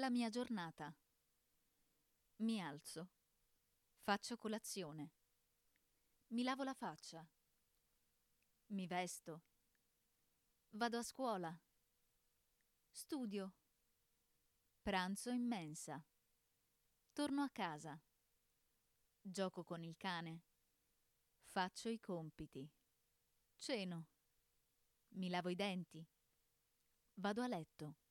La mia giornata. Mi alzo. Faccio colazione. Mi lavo la faccia. Mi vesto. Vado a scuola. Studio. Pranzo in mensa. Torno a casa. Gioco con il cane. Faccio i compiti. Ceno. Mi lavo i denti. Vado a letto.